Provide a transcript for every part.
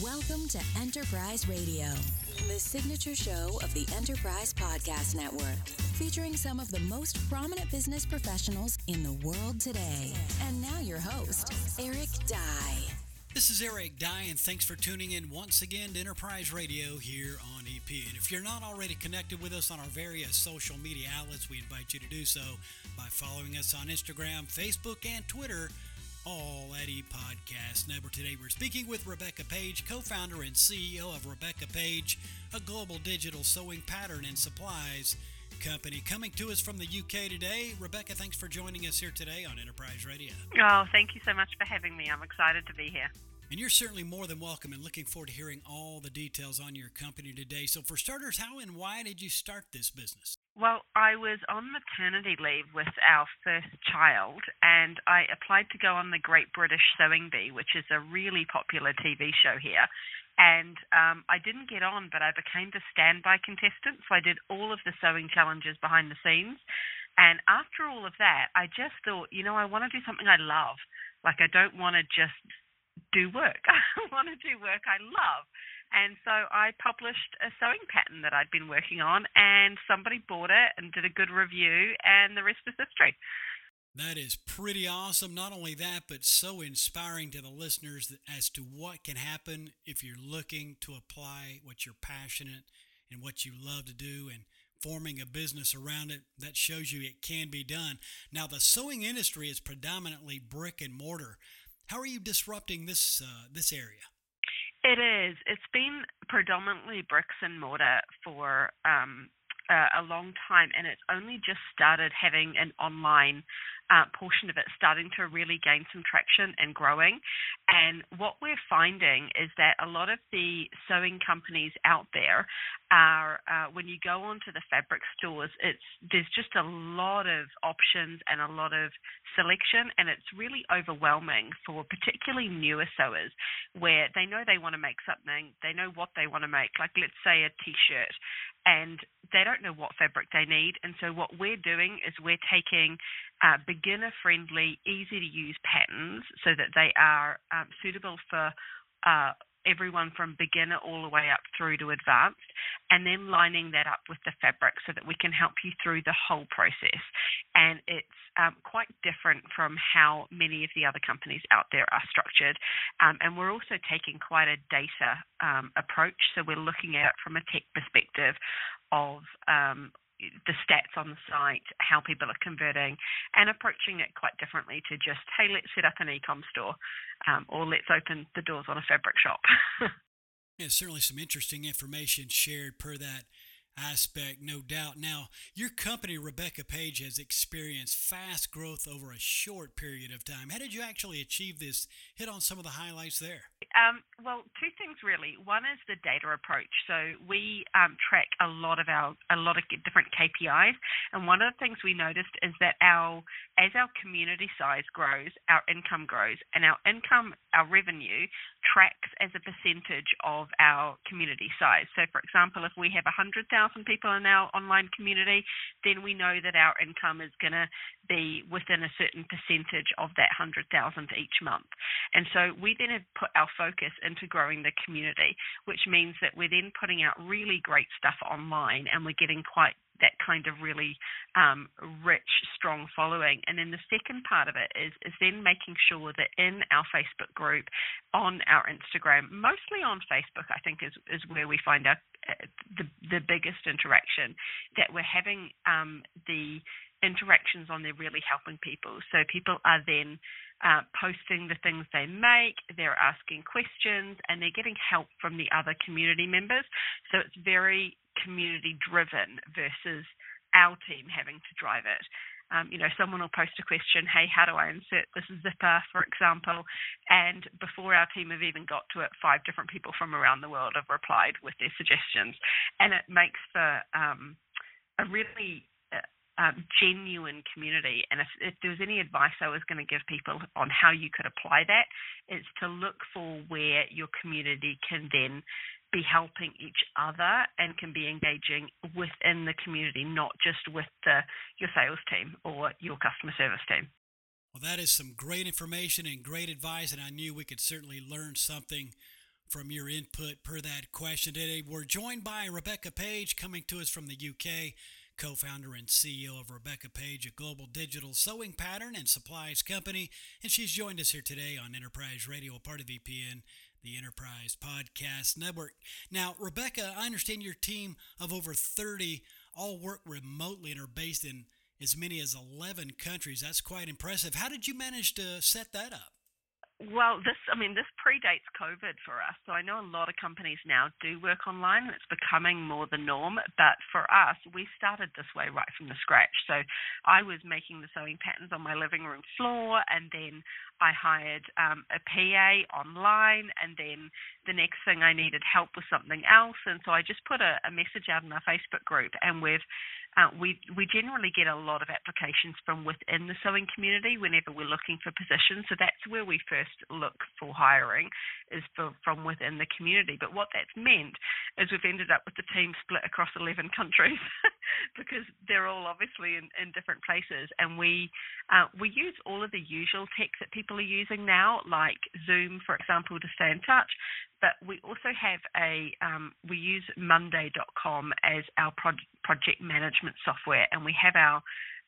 Welcome to Enterprise Radio, the signature show of the Enterprise Podcast Network, featuring some of the most prominent business professionals in the world today. And now your host, Eric Dye. This is Eric Dye, and thanks for tuning in once again to Enterprise Radio here on EP. And if you're not already connected with us on our various social media outlets, we invite you to do so by following us on Instagram, Facebook, and Twitter, all at ePodcast Network. Today we're speaking with Rebecca Page, co-founder and CEO of Rebecca Page, a global digital sewing pattern and supplies company. Coming to us from the UK today. Rebecca, thanks for joining us here today on Enterprise Radio. Oh, thank you so much for having me. I'm excited to be here. And you're certainly more than welcome, and looking forward to hearing all the details on your company today. So for starters, how and why did you start this business? Well, I was on maternity leave with our first child, and I applied to go on the Great British Sewing Bee, which is a really popular TV show here. And I didn't get on, but I became the standby contestant, so I did all of the sewing challenges behind the scenes. And after all of that, I just thought, I want to do something I love. Like, I don't want to just do work. I want to do work I love. And so I published a sewing pattern that I'd been working on, and somebody bought it and did a good review, and the rest is history. That is pretty awesome. Not only that, but so inspiring to the listeners as to what can happen if you're looking to apply what you're passionate and what you love to do and forming a business around it. That shows you it can be done. Now, the sewing industry is predominantly brick and mortar. How are you disrupting this area? It is. It's been predominantly bricks and mortar for a long time, and it's only just started having an online portion of it starting to really gain some traction and growing. And what we're finding is that a lot of the sewing companies out there are, when you go onto the fabric stores, there's just a lot of options and a lot of selection, and it's really overwhelming for particularly newer sewers where they know they want to make something, they know what they want to make, like let's say a T-shirt, and they don't know what fabric they need. And so what we're doing is we're taking beginner-friendly, easy-to-use patterns so that they are suitable for everyone from beginner all the way up through to advanced, and then lining that up with the fabric so that we can help you through the whole process. And it's quite different from how many of the other companies out there are structured. And we're also taking quite a data approach. So we're looking at it from a tech perspective of the stats on the site, how people are converting, and approaching it quite differently to just, hey, let's set up an e-com store, or let's open the doors on a fabric shop. Yeah, certainly some interesting information shared per that aspect, no doubt. Now, your company, Rebecca Page, has experienced fast growth over a short period of time. How did you actually achieve this? Hit on some of the highlights there. Well, two things really. One is the data approach. So we track a lot of different KPIs, and one of the things we noticed is that as our community size grows, our income grows, and our revenue tracks as a percentage of our community size. So, for example, if we have 100,000 people in our online community, then we know that our income is going to be within a certain percentage of that 100,000 each month. And so we then have put our focus into growing the community, which means that we're then putting out really great stuff online, and we're getting quite that kind of really rich, strong following. And then the second part of it is then making sure that in our Facebook group, on our Instagram, mostly on Facebook, I think is where we find out the biggest interaction, that we're having the interactions on there really helping people. So people are then posting the things they make, they're asking questions, and they're getting help from the other community members. So it's very community-driven versus our team having to drive it. Someone will post a question, hey, how do I insert this zipper, for example, and before our team have even got to it, 5 different people from around the world have replied with their suggestions. And it makes for a really genuine community. And if there was any advice I was going to give people on how you could apply that, it's to look for where your community can then be helping each other and can be engaging within the community, not just with your sales team or your customer service team. Well, that is some great information and great advice, and I knew we could certainly learn something from your input per that question today. We're joined by Rebecca Page, coming to us from the UK, co-founder and CEO of Rebecca Page, a global digital sewing pattern and supplies company. And she's joined us here today on Enterprise Radio, a part of VPN, the Enterprise Podcast Network. Now, Rebecca, I understand your team of over 30 all work remotely and are based in as many as 11 countries. That's quite impressive. How did you manage to set that up? Well, this predates COVID for us. So I know a lot of companies now do work online, and it's becoming more the norm. But for us, we started this way right from the scratch. So I was making the sewing patterns on my living room floor, and then I hired a PA online, and then the next thing I needed help with something else. And so I just put a message out in our Facebook group, and we generally get a lot of applications from within the sewing community whenever we're looking for positions. So that's where we first look for hiring, is from within the community. But what that's meant is we've ended up with the team split across 11 countries because they're all obviously in different places. And we use all of the usual tech that people are using now, like Zoom, for example, to stay in touch. But we also have we use Monday.com as our project management software, and we have our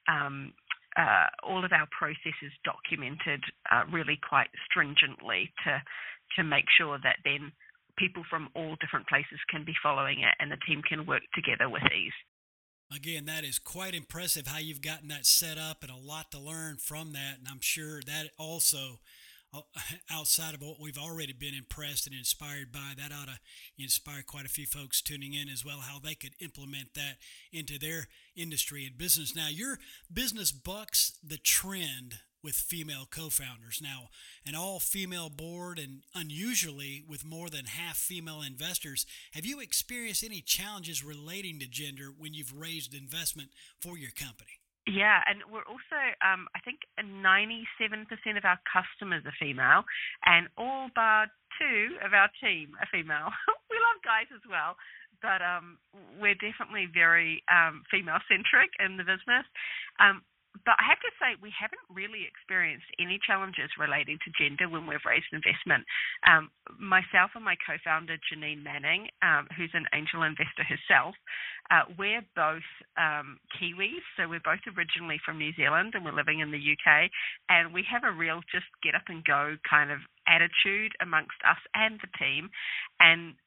all of our processes documented really quite stringently to make sure that then people from all different places can be following it and the team can work together with ease. Again, that is quite impressive how you've gotten that set up, and a lot to learn from that. And I'm sure that also, outside of what we've already been impressed and inspired by, that ought to inspire quite a few folks tuning in as well, how they could implement that into their industry and business. Now, your business bucks the trend with female co-founders. Now, an all-female board, and unusually with more than half female investors. Have you experienced any challenges relating to gender when you've raised investment for your company? Yeah, and we're also, I think 97% of our customers are female, and all but 2 of our team are female. We love guys as well, but we're definitely very female-centric in the business. But I have to say, we haven't really experienced any challenges relating to gender when we've raised investment. Myself and my co-founder, Janine Manning, who's an angel investor herself, we're both Kiwis, so we're both originally from New Zealand, and we're living in the UK, and we have a real just get up and go kind of attitude amongst us and the team. And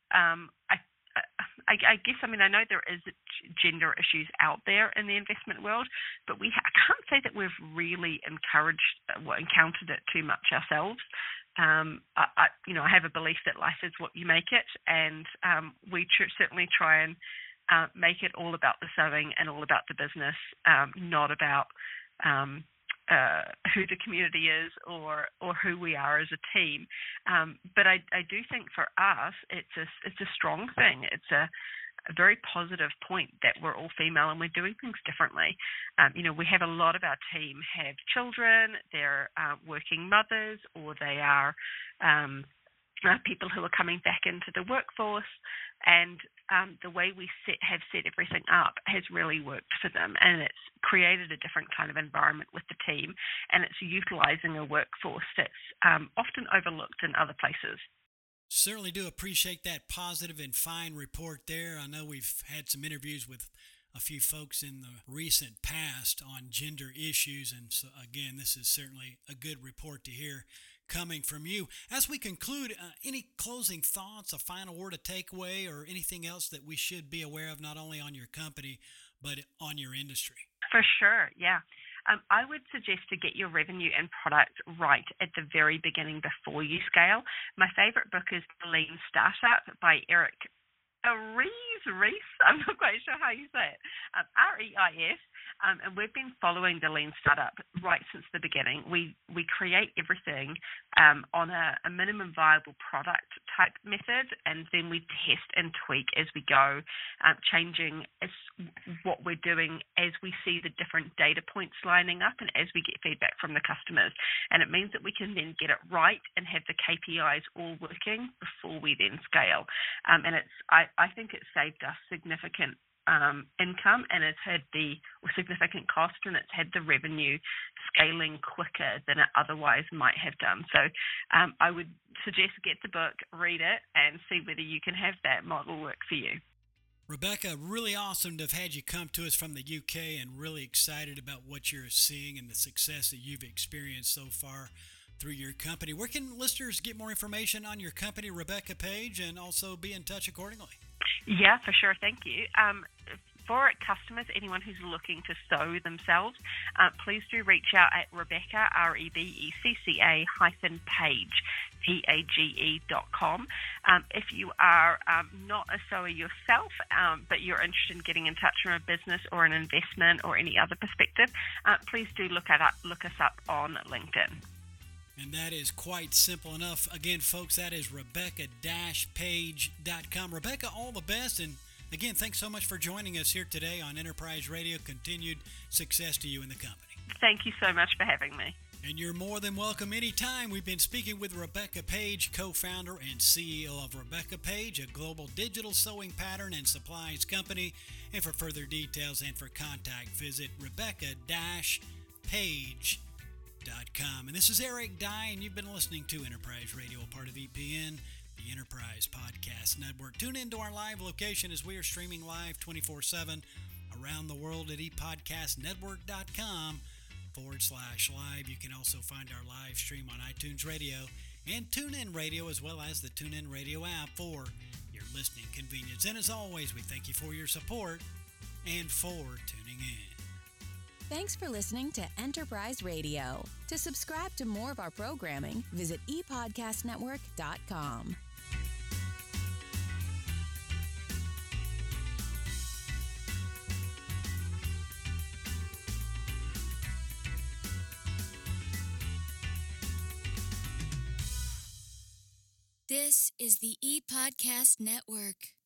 I guess, I know there is gender issues out there in the investment world, but I can't say that we've really encountered it too much ourselves. I have a belief that life is what you make it, and we certainly try and make it all about the sewing and all about the business, not about who the community is or who we are as a team. But I do think for us, it's a strong thing. It's a very positive point that we're all female and we're doing things differently. We have a lot of our team have children, they're working mothers, or they are people who are coming back into the workforce, and the way we have set everything up has really worked for them, and it's created a different kind of environment with the team, and it's utilizing a workforce that's often overlooked in other places. Certainly do appreciate that positive and fine report there. I know we've had some interviews with a few folks in the recent past on gender issues, and so again, this is certainly a good report to hear coming from you. As we conclude, any closing thoughts, a final word of takeaway, or anything else that we should be aware of, not only on your company, but on your industry? For sure, yeah. I would suggest to get your revenue and product right at the very beginning before you scale. My favorite book is The Lean Startup by Eric Rees. I'm not quite sure how you say it. Reis. And we've been following the Lean Startup right since the beginning. We create everything on a minimum viable product type method, and then we test and tweak as we go, changing what we're doing as we see the different data points lining up and as we get feedback from the customers. And it means that we can then get it right and have the KPIs all working before we then scale. And I think it's saved us significant income, and it's had significant cost, and it's had the revenue scaling quicker than it otherwise might have done. So I would suggest get the book, read it, and see whether you can have that model work for you. Rebecca, really awesome to have had you come to us from the UK, and really excited about what you're seeing and the success that you've experienced so far through your company. Where can listeners get more information on your company, Rebecca Page, and also be in touch accordingly? Yeah, for sure. Thank you. For customers, anyone who's looking to sew themselves, please do reach out at Rebecca, REBECCA -page, PAGE.com. If you are not a sewer yourself, but you're interested in getting in touch from a business or an investment or any other perspective, please do look us up on LinkedIn. And that is quite simple enough. Again, folks, that is Rebecca-Page.com. Rebecca, all the best. And again, thanks so much for joining us here today on Enterprise Radio. Continued success to you and the company. Thank you so much for having me. And you're more than welcome anytime. We've been speaking with Rebecca Page, co-founder and CEO of Rebecca Page, a global digital sewing pattern and supplies company. And for further details and for contact, visit Rebecca-Page.com. And this is Eric Dye, and you've been listening to Enterprise Radio, a part of EPN, the Enterprise Podcast Network. Tune into our live location as we are streaming live 24/7 around the world at epodcastnetwork.com/live. You can also find our live stream on iTunes Radio and TuneIn Radio, as well as the TuneIn Radio app for your listening convenience. And as always, we thank you for your support and for tuning in. Thanks for listening to Enterprise Radio. To subscribe to more of our programming, visit epodcastnetwork.com. This is the ePodcast Network.